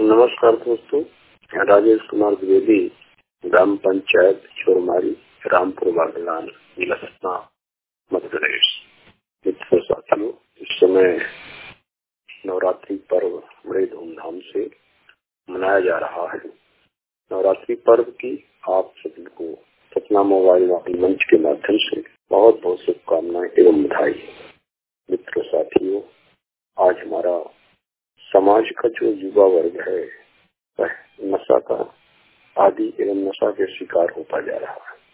नमस्कार दोस्तों, राजेश कुमार द्विवेदी, ग्राम पंचायत चोरमारी, रामपुर बागलान, जिला सतना, मध्य प्रदेश। मित्रों साथियों, इस समय नवरात्रि पर्व बड़े धूमधाम से मनाया जा रहा है। नवरात्रि पर्व की आप सभी को सतना मोबाइल मंच के माध्यम से बहुत बहुत शुभकामनाएं एवं बधाई। मित्रों साथियों, आज हमारा समाज का जो युवा वर्ग है वह नशा का आदि एवं नशा के शिकार होता जा रहा है।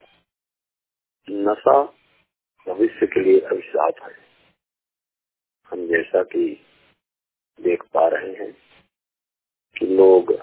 नशा भविष्य के लिए अभिशाप है। हम जैसा कि देख पा रहे हैं कि लोग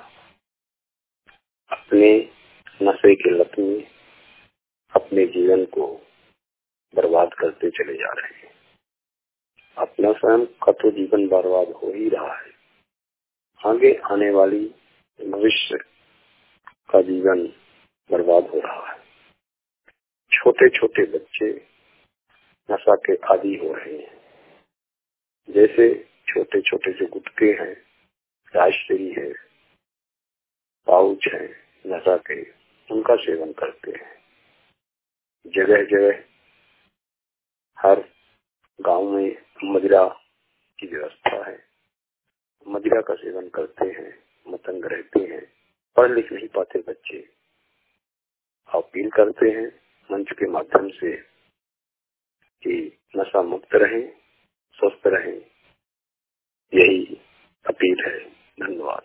अपने नशे के लत में अपने जीवन को बर्बाद करते चले जा रहे हैं। अपना स्वयं का तो जीवन बर्बाद हो ही रहा है, आगे आने वाली भविष्य का जीवन बर्बाद हो रहा है। छोटे छोटे बच्चे नशा के आदी हो रहे हैं। जैसे छोटे छोटे जो गुटके हैं, राजश्री है, पाउच है, नशा के, उनका सेवन करते हैं। जगह जगह हर गांव में मदिरा की व्यवस्था है। मदिरा का सेवन करते हैं, मतंग रहते हैं। पढ़ लिख नहीं पाते बच्चे अपील करते हैं मंच के माध्यम से कि नशा मुक्त रहें, स्वस्थ रहें। यही अपील है। धन्यवाद।